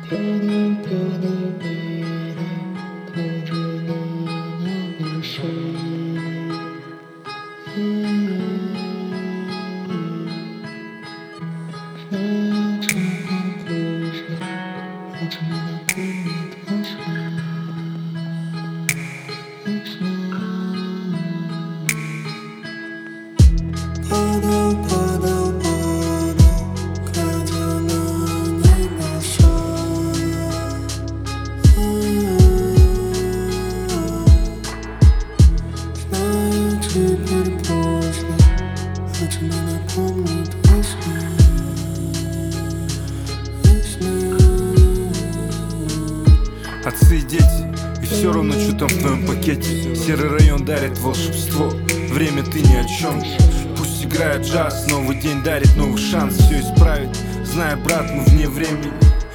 Отцы и дети, и все равно, что там в твоем пакете. Серый район дарит волшебство, время ты ни о чем. Пусть играет джаз, новый день дарит новый шанс все исправить. Знай, брат, мы вне времени,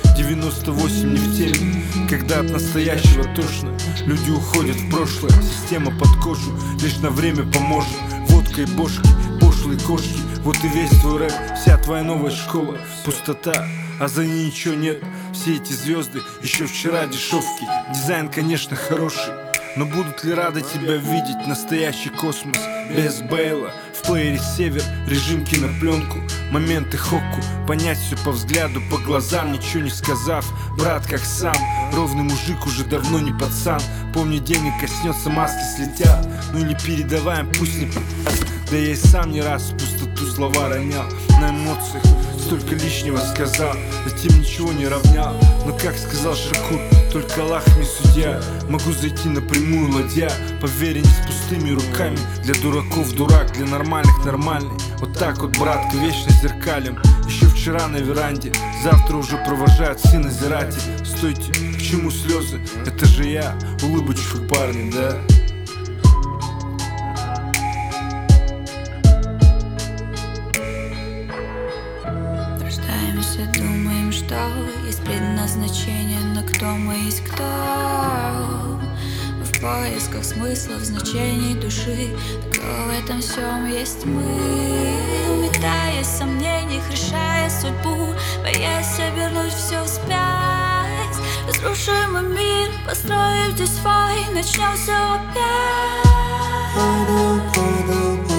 98 не в теме. Когда от настоящего тошно, люди уходят в прошлое. Система под кожу лишь на время поможет. Водка и бошки, пошлые кошки, вот и весь твой рэп, вся твоя новая школа. Пустота, а за ней ничего нет. Все эти звезды еще вчера дешевки. Дизайн, конечно, хороший, но будут ли рады тебя видеть настоящий космос? Без Бейла, в плеере север, режим кинопленку, моменты хокку, понять все по взгляду, по глазам, ничего не сказав. Брат как сам, ровный мужик уже давно не пацан. Помни, денег коснется, маски слетят. Ну или передаваем, пусть не п***ц. Да я и сам не раз в пустоту слова ронял. На эмоциях столько лишнего сказал, затем ничего не равнял. Но как сказал Шакур, только Аллах не судья. Могу зайти напрямую, ладья, по вере не с пустыми руками. Для дураков дурак, для нормальных нормальный. Вот так вот, братка, вечно зеркалем. Еще вчера на веранде, завтра уже провожает сын назиратель. Стойте, к чему слезы? Это же я, улыбочку парни, да? Рождаемся, думаем, что есть предназначение, но кто мы есть кто? Мы в поисках смыслов, значений души. Кто в этом всем есть мы? Метая сомнениях, решая судьбу, боясь обернуть все вспять. Разрушим мы мир, построим здесь свой, начнем все опять.